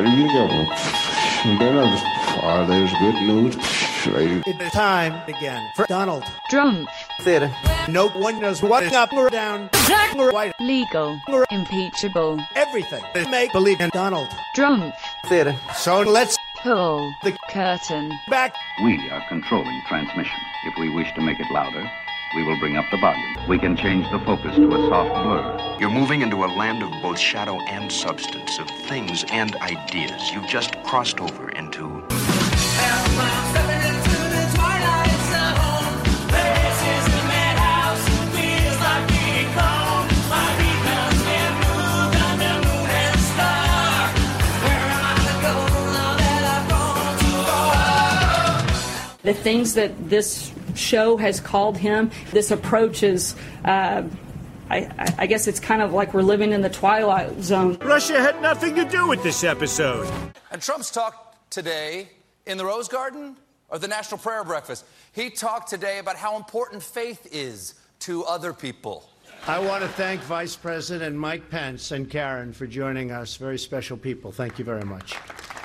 you go. Then there's good news. It's time again for Donald Trump. Theater. No one knows what up or down, black or white, Legal. Impeachable. everything. Make believe in Donald Trump. Theater. So let's Pull the curtain back. We are controlling transmission. If we wish to make it louder, we will bring up the volume. We can change the focus to a soft blur. You're moving into a land of both shadow and substance, of things and ideas. You've just crossed over into... The things that this show has called him, this approach is, I guess it's kind of like we're living in the Twilight Zone. Russia had nothing to do with this episode. And Trump's talk today in the Rose Garden or the National Prayer Breakfast, he talked today about how important faith is to other people. I want to thank Vice President Mike Pence and Karen for joining us. Very special people. Thank you very much.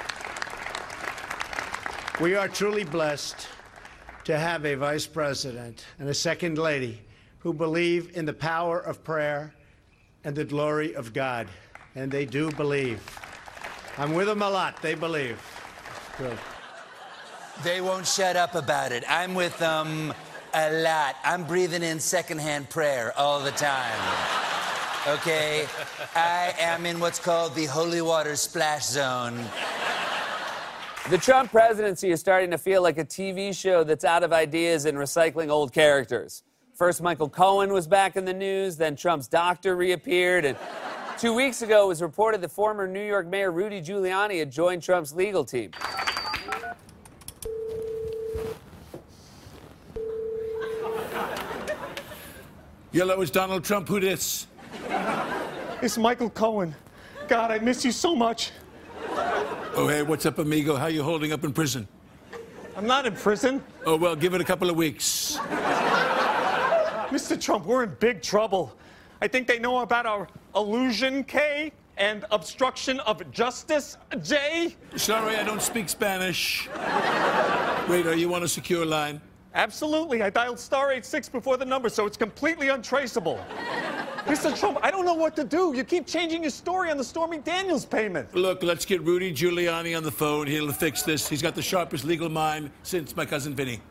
We are truly blessed to have a vice president and a second lady who believe in the power of prayer and the glory of God. And they do believe. I'm with them a lot. They believe. Good. They won't shut up about it. I'm with them a lot. I'm breathing in secondhand prayer all the time. Okay? I am in what's called the holy water splash zone. The Trump presidency is starting to feel like a TV show that's out of ideas and recycling old characters. First, Michael Cohen was back in the news, then Trump's doctor reappeared, and 2 weeks ago it was reported that former New York Mayor Rudy Giuliani had joined Trump's legal team. Hello, it's Donald Trump. Who dis? It's Michael Cohen. God, I miss you so much. Oh, hey, what's up, amigo? How you holding up in prison? I'm not in prison. Oh, well, give it a couple of weeks. Mr. Trump, we're in big trouble. I think they know about our illusion, K, and obstruction of justice, J. Sorry, I don't speak Spanish. Wait, are you on a secure line? Absolutely. I dialed *86 before the number, so it's completely untraceable. Mr. Trump, I don't know what to do. You keep changing your story on the Stormy Daniels payment. Look, let's get Rudy Giuliani on the phone. He'll fix this. He's got the sharpest legal mind since my cousin Vinny.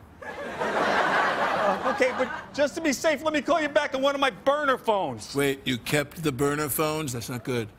Okay, but just to be safe, let me call you back on one of my burner phones. Wait, you kept the burner phones? That's not good.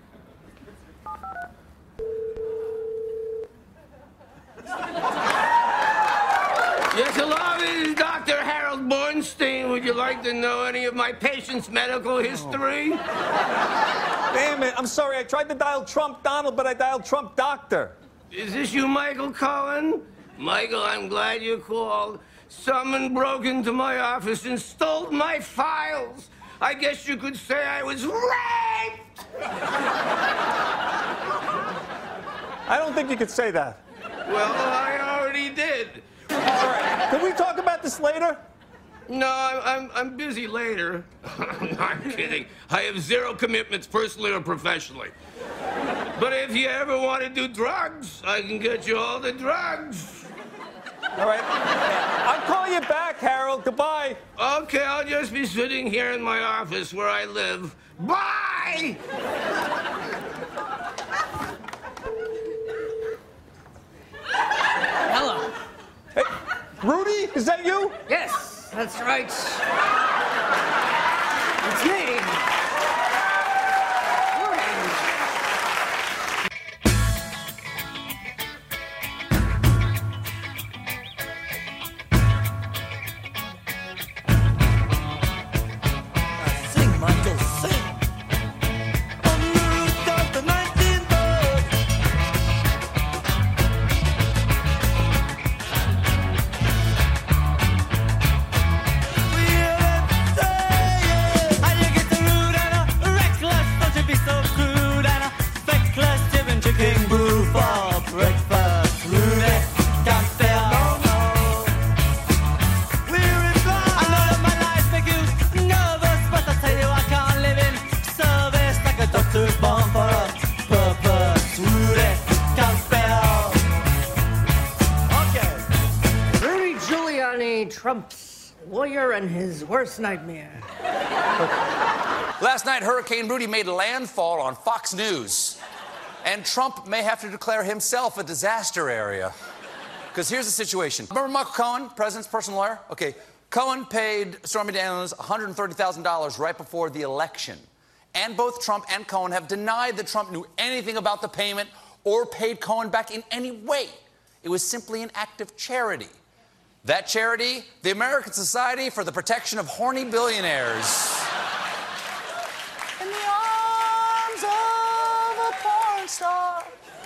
Yes, hello, this is Dr. Harold Bornstein. Would you like to know any of my patient's medical history? Damn it, I'm sorry. I tried to dial Trump Donald, but I dialed Trump Doctor. Is this you, Michael Cohen? Michael, I'm glad you called. Someone broke into my office and stole my files. I guess you could say I was raped! I don't think you could say that. Well, I already did. All right. Can we talk about this later? No, I'm busy later. I'm kidding. I have zero commitments, personally or professionally. But if you ever want to do drugs, I can get you all the drugs. All right. I'll call you back, Harold. Goodbye. Okay, I'll just be sitting here in my office where I live. Bye! Hello. Hey, Rudy, is that you? Yes, that's right. It's me. Sing, Michael, sing. On the route of the 19th bird. We hear them say, how you get the route Trump's lawyer and his worst nightmare. Last night, Hurricane Rudy made landfall on Fox News. And Trump may have to declare himself a disaster area. Because here's the situation. Remember Michael Cohen, president's personal lawyer? Okay, Cohen paid Stormy Daniels $130,000 right before the election. And both Trump and Cohen have denied that Trump knew anything about the payment or paid Cohen back in any way. It was simply an act of charity. That charity, the American Society for the Protection of Horny Billionaires. In the arms of a porn star.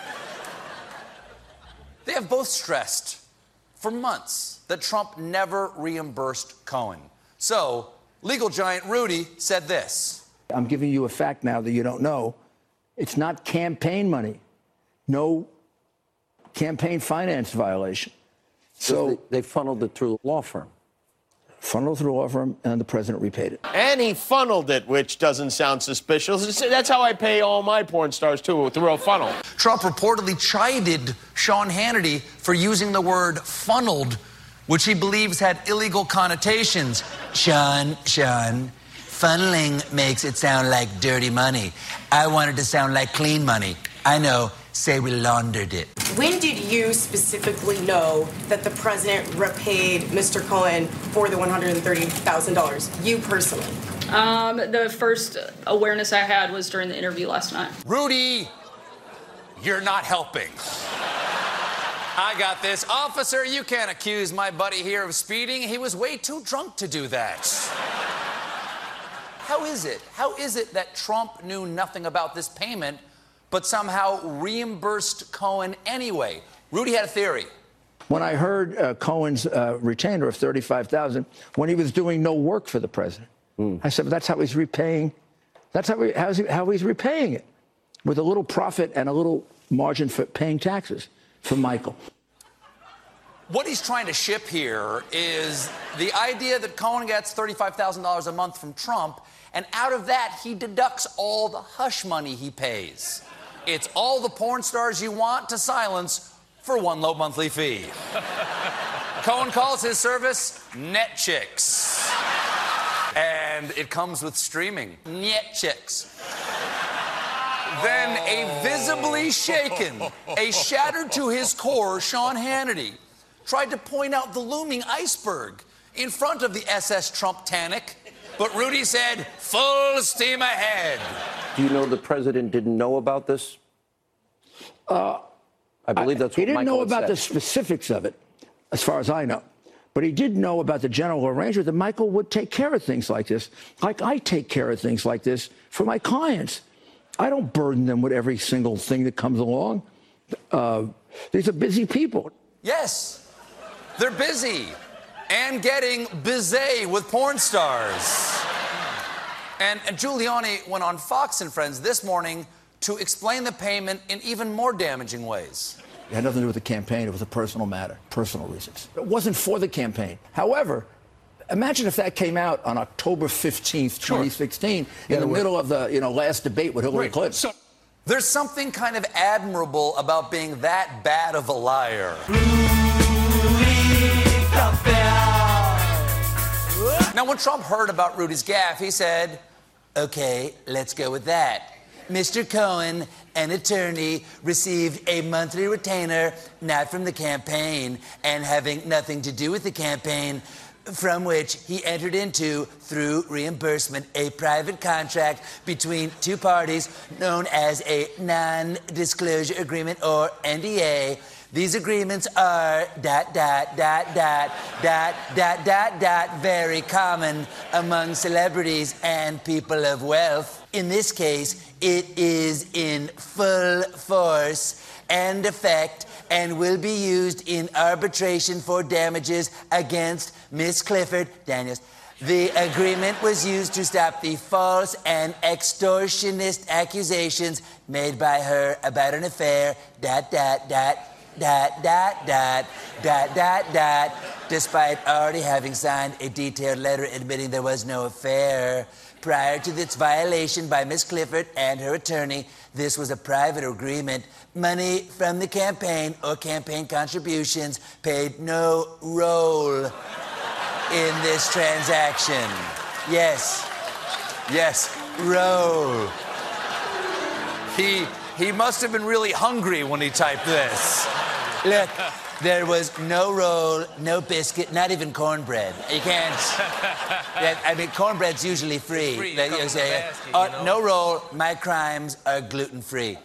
They have both stressed for months that Trump never reimbursed Cohen. So, legal giant Rudy said this. I'm giving you a fact now that you don't know. It's not campaign money. No campaign finance violation. So they funneled it through a law firm. Funneled through a law firm, and the president repaid it. And he funneled it, which doesn't sound suspicious. That's how I pay all my porn stars, too, through a funnel. Trump reportedly chided Sean Hannity for using the word funneled, which he believes had illegal connotations. Sean, funneling makes it sound like dirty money. I want it to sound like clean money. I know, say we laundered it. When did you specifically know that the president repaid Mr. Cohen for the $130,000? You personally? The first awareness I had was during the interview last night. Rudy, you're not helping. I got this. Officer, you can't accuse my buddy here of speeding. He was way too drunk to do that. How is it that Trump knew nothing about this payment but somehow reimbursed Cohen anyway? Rudy had a theory. When I heard Cohen's retainer of $35,000 when he was doing no work for the president, I said, that's how he's repaying. That's how he's repaying it, with a little profit and a little margin for paying taxes for Michael. What he's trying to ship here is the idea that Cohen gets $35,000 a month from Trump, and out of that, he deducts all the hush money he pays. It's all the porn stars you want to silence for one low monthly fee. Cohen calls his service Netchicks. And it comes with streaming. Netchicks. Then a visibly shaken, a shattered to his core Sean Hannity tried to point out the looming iceberg in front of the SS Trump-tanic, but Rudy said, full steam ahead. Do you know the president didn't know about this? I believe that's what he didn't Michael know about said. the specifics of it, as far as I know. But he did know about the general arrangement that Michael would take care of things like this, like I take care of things like this for my clients. I don't burden them with every single thing that comes along. These are busy people. Yes, they're busy and getting busy with porn stars. And Giuliani went on Fox and Friends this morning to explain the payment in even more damaging ways. It had nothing to do with the campaign. It was a personal matter, personal reasons. It wasn't for the campaign. However, imagine if that came out on October 15th, 2016, in the middle of the last debate with Hillary Clinton. So, there's something kind of admirable about being that bad of a liar. Now, when Trump heard about Rudy's gaffe, he said, okay, let's go with that. Mr. Cohen, an attorney, received a monthly retainer, not from the campaign, and having nothing to do with the campaign, from which he entered into, through reimbursement, a private contract between two parties known as a non-disclosure agreement, or NDA. These agreements are ... very common among celebrities and people of wealth. In this case, it is in full force and effect and will be used in arbitration for damages against Miss Clifford Daniels. The agreement was used to stop the false and extortionist accusations made by her about an affair, ... despite already having signed a detailed letter admitting there was no affair. Prior to its violation by Miss Clifford and her attorney, this was a private agreement. Money from the campaign or campaign contributions played no role in this transaction. Yes. Yes. Roll. He must have been really hungry when he typed this. Look, there was no roll, no biscuit, not even cornbread. You can't. I mean, cornbread's usually free. Like you say, no roll, my crimes are gluten-free.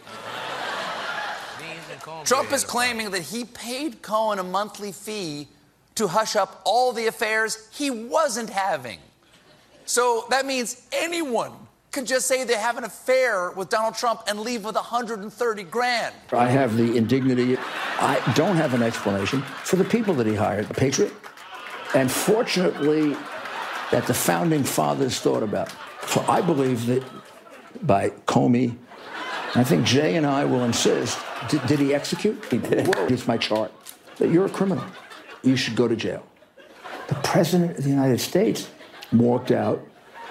Trump is claiming that he paid Cohen a monthly fee to hush up all the affairs he wasn't having. So that means anyone could just say they have an affair with Donald Trump and leave with 130 grand. I have the indignity. I don't have an explanation for the people that he hired, a patriot. And fortunately, that the founding fathers thought about. So I believe that by Comey, I think Jay and I will insist, did he execute? He did. It's my chart. That you're a criminal. You should go to jail. The President of the United States walked out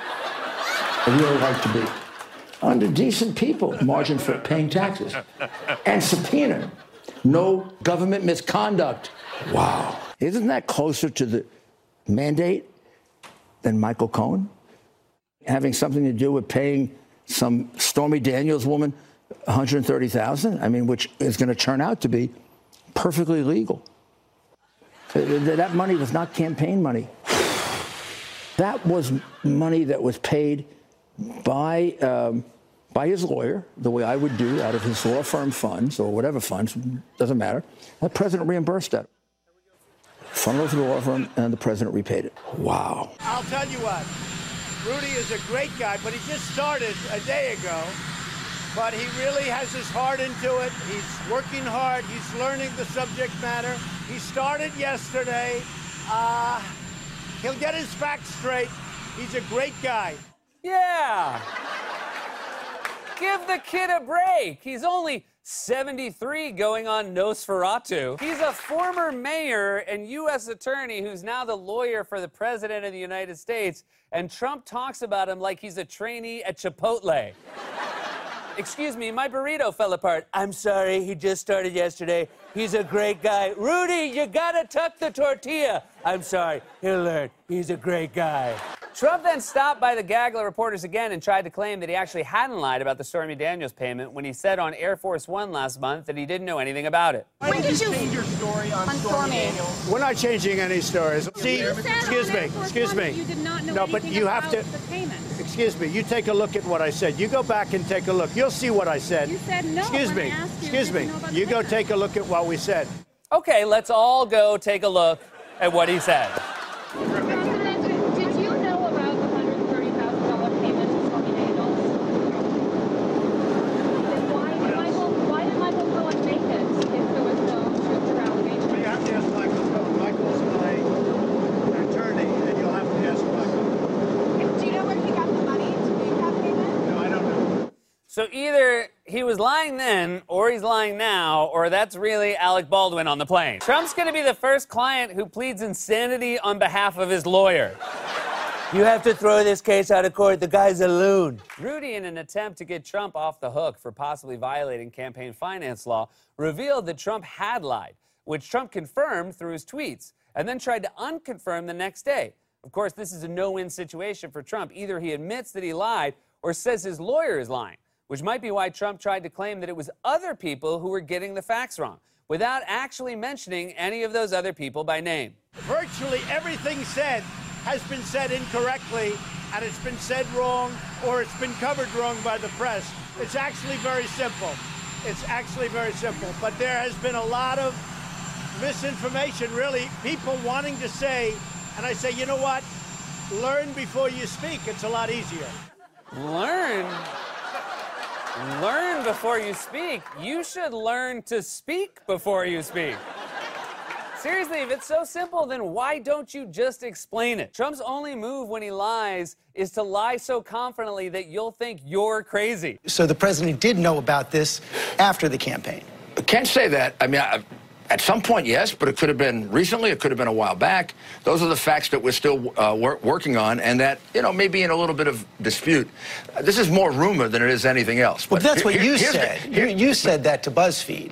a real right to be under decent people, margin for paying taxes, and subpoena no government misconduct. Wow. Isn't that closer to the mandate than Michael Cohen? Having something to do with paying some Stormy Daniels woman $130,000, I mean, which is going to turn out to be perfectly legal. That money was not campaign money. That was money that was paid by his lawyer, the way I would do out of his law firm funds or whatever funds, doesn't matter. The president reimbursed that. Funneled to the law firm, and the president repaid it. Wow. I'll tell you what, Rudy is a great guy, but he just started a day ago. But he really has his heart into it. He's working hard. He's learning the subject matter. He started yesterday. He'll get his facts straight. He's a great guy. Yeah. Give the kid a break. He's only 73 going on Nosferatu. He's a former mayor and U.S. attorney who's now the lawyer for the President of the United States, and Trump talks about him like he's a trainee at Chipotle. Excuse me, my burrito fell apart. I'm sorry, he just started yesterday. He's a great guy. Rudy, you gotta tuck the tortilla. I'm sorry, he'll learn. He's a great guy. Trump then stopped by the Gagler reporters again and tried to claim that he actually hadn't lied about the Stormy Daniels payment when he said on Air Force One last month that he didn't know anything about it. When did you change your story on Stormy Daniels? We're not changing any stories. See, excuse me. You did not know no, but you have to. The payment. Excuse me. You take a look at what I said. You go back and take a look. You'll see what I said. You said no. Excuse me. Excuse me. You go take a look at what we said. Okay, let's all go take a look at what he said. Did you know about the $130,000 payment to Stormy Daniels? Then why did Michael Cohen make it if there was no truth or allegation? You have to ask Michael Cohen. Michael's my attorney, and you'll have to ask Michael. Do you know where he got the money to make that payment? No, I don't know. So either he was lying then, or he's lying now, or that's really Alec Baldwin on the plane. Trump's gonna be the first client who pleads insanity on behalf of his lawyer. You have to throw this case out of court. The guy's a loon. Rudy, in an attempt to get Trump off the hook for possibly violating campaign finance law, revealed that Trump had lied, which Trump confirmed through his tweets, and then tried to unconfirm the next day. Of course, this is a no-win situation for Trump. Either he admits that he lied or says his lawyer is lying, which might be why Trump tried to claim that it was other people who were getting the facts wrong, without actually mentioning any of those other people by name. Virtually everything said has been said incorrectly, and it's been said wrong, or it's been covered wrong by the press. It's actually very simple. It's actually very simple. But there has been a lot of misinformation, really, people wanting to say, and I say, you know what? Learn before you speak. It's a lot easier. Learn before you speak. You should learn to speak before you speak. Seriously, if it's so simple, then why don't you just explain it? Trump's only move when he lies is to lie so confidently that you'll think you're crazy. So the president did know about this after the campaign. I can't say that. I mean, at some point, yes, but it could have been recently, it could have been a while back. Those are the facts that we're still working on, and that, you know, may be in a little bit of dispute. This is more rumor than it is anything else. Well, that's what you said. You said that to BuzzFeed.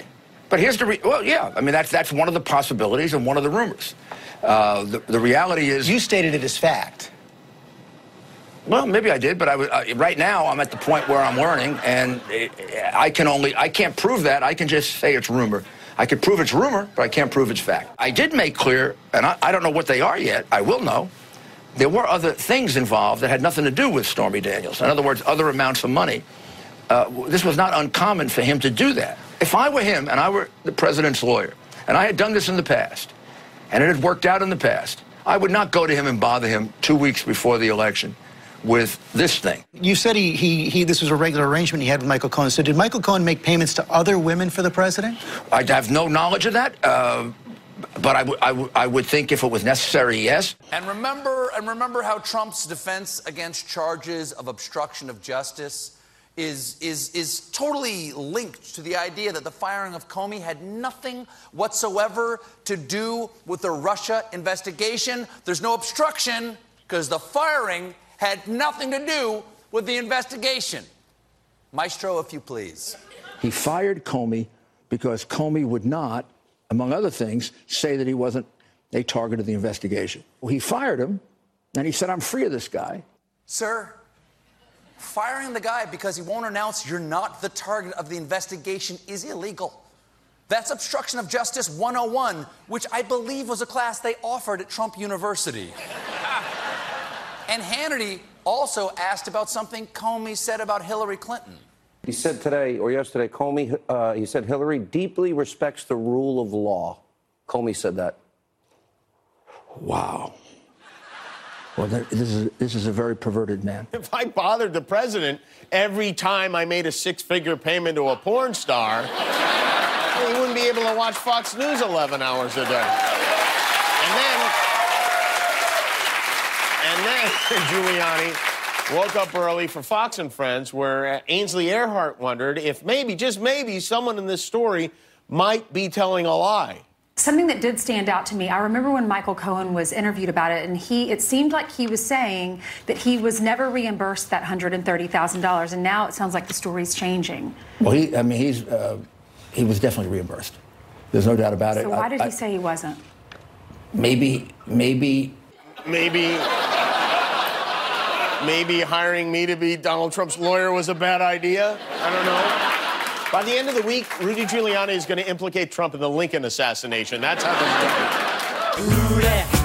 But here's that's one of the possibilities and one of the rumors. The reality is... You stated it as fact. Well, maybe I did, but right now I'm at the point where I'm learning, and I can't prove that. I can just say it's rumor. I can prove it's rumor, but I can't prove it's fact. I did make clear, and I don't know what they are yet. I will know. There were other things involved that had nothing to do with Stormy Daniels. In other words, other amounts of money. This was not uncommon for him to do that. If I were him and I were the president's lawyer, and I had done this in the past, and it had worked out in the past, I would not go to him and bother him 2 weeks before the election with this thing. You said this was a regular arrangement he had with Michael Cohen. So did Michael Cohen make payments to other women for the president? I have no knowledge of that, but I would think if it was necessary, yes. And remember how Trump's defense against charges of obstruction of justice is totally linked to the idea that the firing of Comey had nothing whatsoever to do with the Russia investigation. There's no obstruction because the firing had nothing to do with the investigation. Maestro, if you please. He fired Comey because Comey would not, among other things, say that he wasn't a target of the investigation. Well, he fired him, and he said, I'm free of this guy. Sir, firing the guy because he won't announce you're not the target of the investigation is illegal. That's obstruction of justice 101, which I believe was a class they offered at Trump University. And Hannity also asked about something Comey said about Hillary Clinton. He said today or yesterday, he said Hillary deeply respects the rule of law. Comey said that. Wow. Well, this is a very perverted man. If I bothered the president every time I made a six-figure payment to a porn star, he wouldn't be able to watch Fox News 11 hours a day. And then Giuliani woke up early for Fox and Friends, where Ainsley Earhardt wondered if maybe, just maybe, someone in this story might be telling a lie. Something that did stand out to me, I remember when Michael Cohen was interviewed about it, and it seemed like he was saying that he was never reimbursed that $130,000, and now it sounds like the story's changing. Well, he was definitely reimbursed. There's no doubt about it. So why did he say he wasn't? Maybe hiring me to be Donald Trump's lawyer was a bad idea. I don't know. By the end of the week, Rudy Giuliani is going to implicate Trump in the Lincoln assassination. That's how this is going.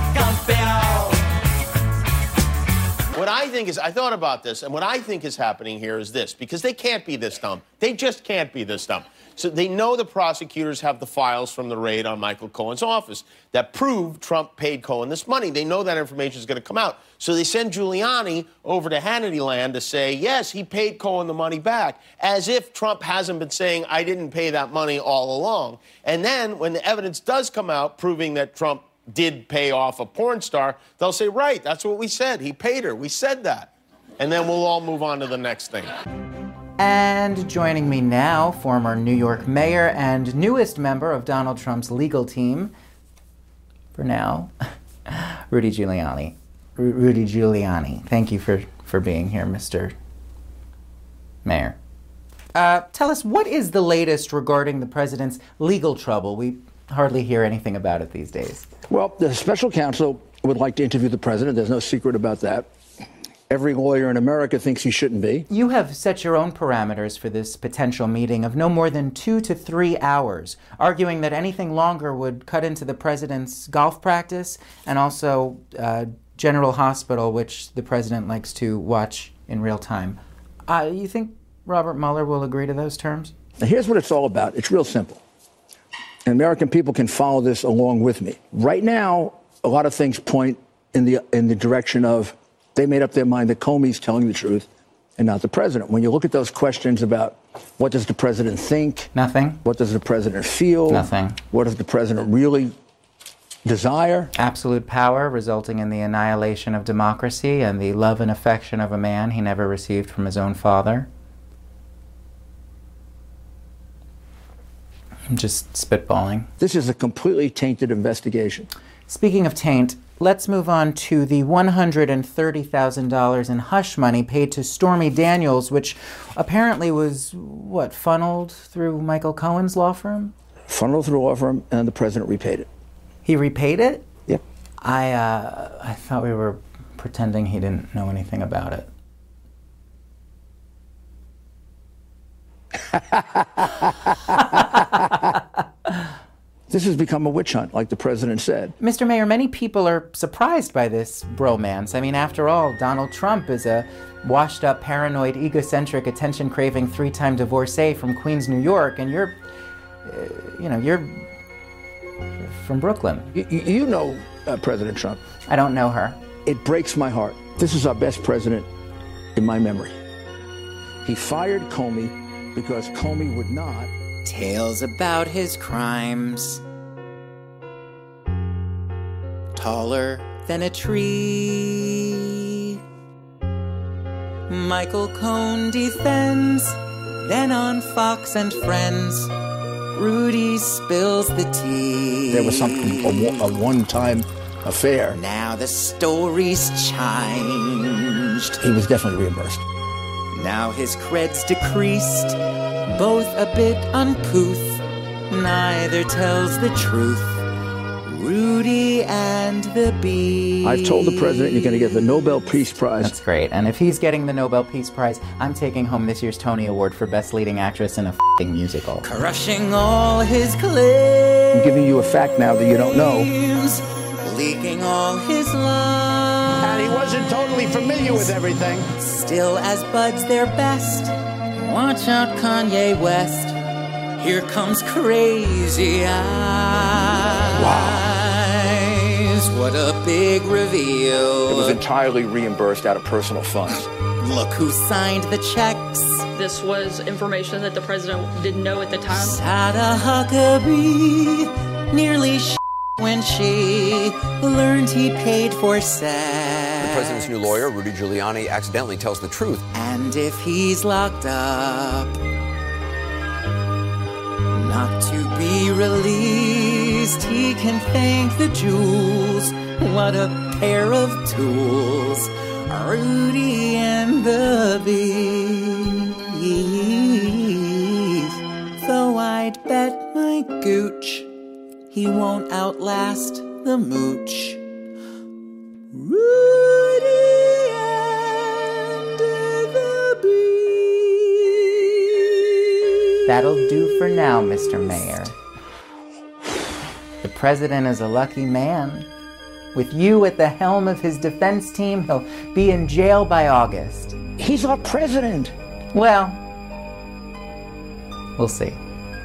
What I think is, I thought about this, and what I think is happening here is this, because they can't be this dumb. They just can't be this dumb. So they know the prosecutors have the files from the raid on Michael Cohen's office that prove Trump paid Cohen this money. They know that information is going to come out. So they send Giuliani over to Hannity land to say, yes, he paid Cohen the money back, as if Trump hasn't been saying, I didn't pay that money all along. And then when the evidence does come out proving that Trump did pay off a porn star, they'll say, right, that's what we said. He paid her. We said that. And then we'll all move on to the next thing. And joining me now, former New York mayor and newest member of Donald Trump's legal team, for now, Rudy Giuliani. Rudy Giuliani, thank you for being here, Mr. Mayor. Tell us, what is the latest regarding the president's legal trouble? We hardly hear anything about it these days. Well, the special counsel would like to interview the president. There's no secret about that. Every lawyer in America thinks he shouldn't be. You have set your own parameters for this potential meeting of no more than 2 to 3 hours, arguing that anything longer would cut into the president's golf practice and also General Hospital, which the president likes to watch in real time. You think Robert Mueller will agree to those terms? Now, here's what it's all about. It's real simple. And American people can follow this along with me. Right now, a lot of things point in the direction of they made up their mind that Comey's telling the truth and not the president. When you look at those questions about what does the president think? Nothing. What does the president feel? Nothing. What does the president really desire? Absolute power, resulting in the annihilation of democracy and the love and affection of a man he never received from his own father. I'm just spitballing. This is a completely tainted investigation. Speaking of taint, let's move on to the $130,000 in hush money paid to Stormy Daniels, which apparently was, funneled through Michael Cohen's law firm? funneled through law firm, and the president repaid it. He repaid it? Yeah. I thought we were pretending he didn't know anything about it. This has become a witch hunt, like the president said. Mr. Mayor, many people are surprised by this bromance. I mean, after all, Donald Trump is a washed-up, paranoid, egocentric, attention-craving, three-time divorcee from Queens, New York, and you're from Brooklyn. You know President Trump. I don't know her. It breaks my heart. This is our best president in my memory. He fired Comey because Comey would not. Tales about his crimes. Taller than a tree. Michael Cohen defends. Then on Fox and Friends, Rudy spills the tea. There was something, a one-time affair. Now the story's changed. He was definitely reimbursed. Now his cred's decreased, both a bit uncouth, neither tells the truth. Rudy and the Bee. I've told the president you're going to get the Nobel Peace Prize. That's great. And if he's getting the Nobel Peace Prize, I'm taking home this year's Tony Award for Best Leading Actress in a f***ing musical. Crushing all his claims. I'm giving you a fact now that you don't know. Leaking all his love. And he wasn't totally familiar with everything. Still as buds their best. Watch out, Kanye West. Here comes Crazy Eyes. Wow. What a big reveal. It was entirely reimbursed out of personal funds. Look who signed the checks. This was information that the president didn't know at the time. Sada Huckabee nearly when she learned he paid for sex. The president's new lawyer, Rudy Giuliani, accidentally tells the truth. And if he's locked up, not to be released, he can thank the jewels. What a pair of tools, Rudy and the Bees. Though I'd bet my gooch he won't outlast the mooch. Rudy and the Bee. That'll do for now, Mr. Mayor. The president is a lucky man. With you at the helm of his defense team, he'll be in jail by August. He's our president. Well, we'll see.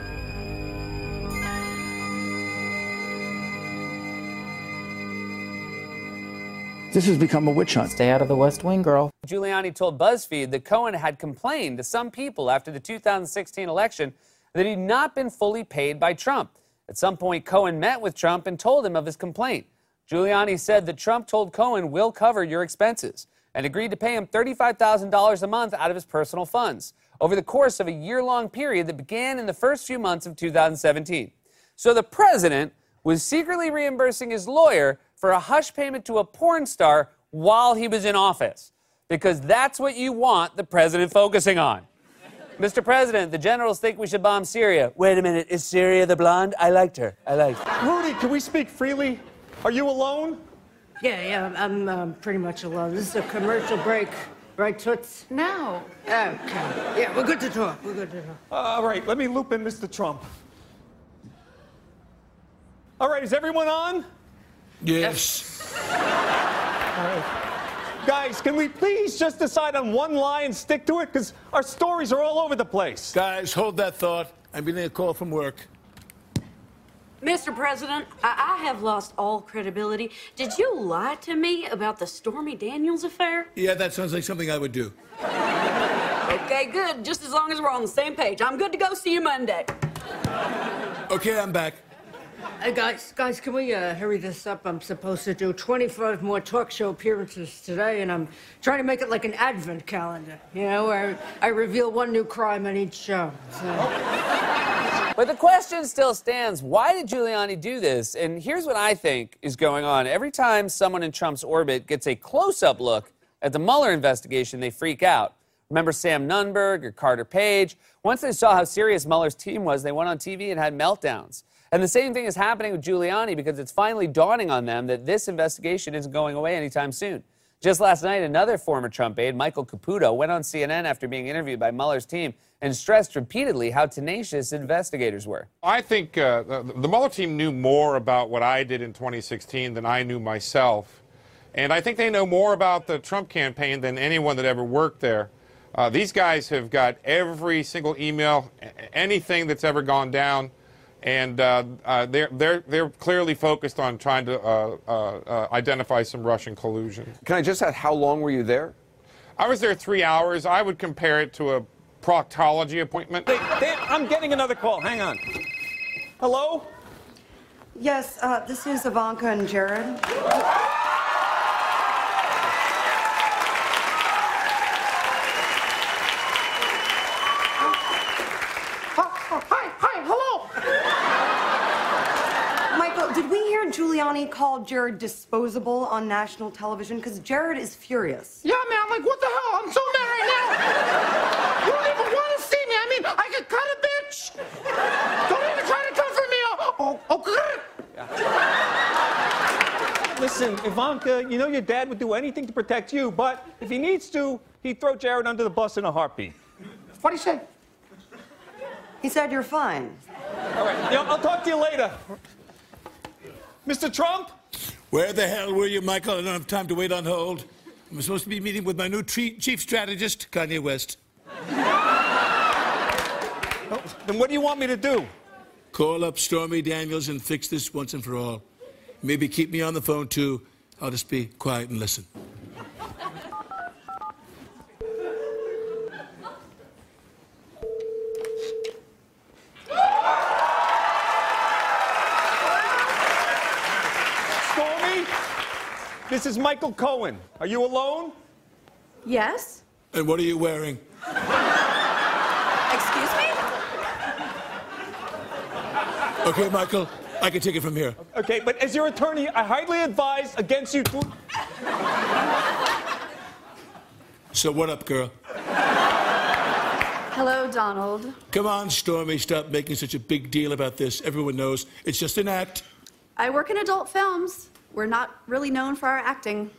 This has become a witch hunt. Stay out of the West Wing, girl. Giuliani told BuzzFeed that Cohen had complained to some people after the 2016 election that he'd not been fully paid by Trump. At some point, Cohen met with Trump and told him of his complaint. Giuliani said that Trump told Cohen, "We'll cover your expenses," and agreed to pay him $35,000 a month out of his personal funds over the course of a year-long period that began in the first few months of 2017. So the president was secretly reimbursing his lawyer for a hush payment to a porn star while he was in office, because that's what you want the president focusing on. Mr. President, the generals think we should bomb Syria. Wait a minute, is Syria the blonde? I liked her. Rudy, can we speak freely? Are you alone? Yeah, I'm pretty much alone. This is a commercial break, right, Toots? No. Okay. Yeah, we're good to talk. All right, let me loop in Mr. Trump. All right, is everyone on? Yes. All right. Guys, can we please just decide on one lie and stick to it? Because our stories are all over the place. Guys, hold that thought. I'm getting a call from work. Mr. President, I have lost all credibility. Did you lie to me about the Stormy Daniels affair? Yeah, that sounds like something I would do. Okay, good. Just as long as we're on the same page. I'm good to go. See you Monday. Okay, I'm back. Hey, guys, can we hurry this up? I'm supposed to do 25 more talk show appearances today, and I'm trying to make it like an advent calendar, you know, where I reveal one new crime on each show. So. But the question still stands, why did Giuliani do this? And here's what I think is going on. Every time someone in Trump's orbit gets a close-up look at the Mueller investigation, they freak out. Remember Sam Nunberg or Carter Page? Once they saw how serious Mueller's team was, they went on TV and had meltdowns. And the same thing is happening with Giuliani because it's finally dawning on them that this investigation isn't going away anytime soon. Just last night, another former Trump aide, Michael Caputo, went on CNN after being interviewed by Mueller's team and stressed repeatedly how tenacious investigators were. I think the Mueller team knew more about what I did in 2016 than I knew myself. And I think they know more about the Trump campaign than anyone that ever worked there. These guys have got every single email, anything that's ever gone down, and they're clearly focused on trying to identify some Russian collusion. Can I just ask, how long were you there? I was there 3 hours. I would compare it to a proctology appointment. I'm getting another call. Hang on. Hello? Yes, this is Ivanka and Jared. Did we hear Giuliani call Jared disposable on national television? Because Jared is furious. Yeah, man, like, what the hell? I'm so mad right now. You don't even want to see me. I mean, I could cut a bitch. Don't even try to comfort me. Listen, Ivanka, you know your dad would do anything to protect you, but if he needs to, he'd throw Jared under the bus in a heartbeat. What'd he say? He said you're fine. All right, I'll talk to you later. Mr. Trump? Where the hell were you, Michael? I don't have time to wait on hold. I'm supposed to be meeting with my new chief strategist, Kanye West. Oh, then what do you want me to do? Call up Stormy Daniels and fix this once and for all. Maybe keep me on the phone, too. I'll just be quiet and listen. This is Michael Cohen. Are you alone? Yes? And what are you wearing? Excuse me? Okay, Michael, I can take it from here. Okay, but as your attorney, I highly advise against you to... So what up, girl? Hello, Donald. Come on, Stormy, stop making such a big deal about this. Everyone knows it's just an act. I work in adult films. We're not really known for our acting.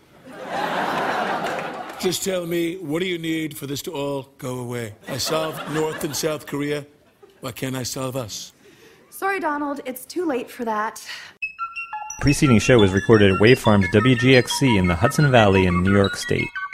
Just tell me, what do you need for this to all go away? I solved North and South Korea. Why can't I solve us? Sorry, Donald. It's too late for that. The preceding show was recorded at Wave Farms WGXC in the Hudson Valley in New York State.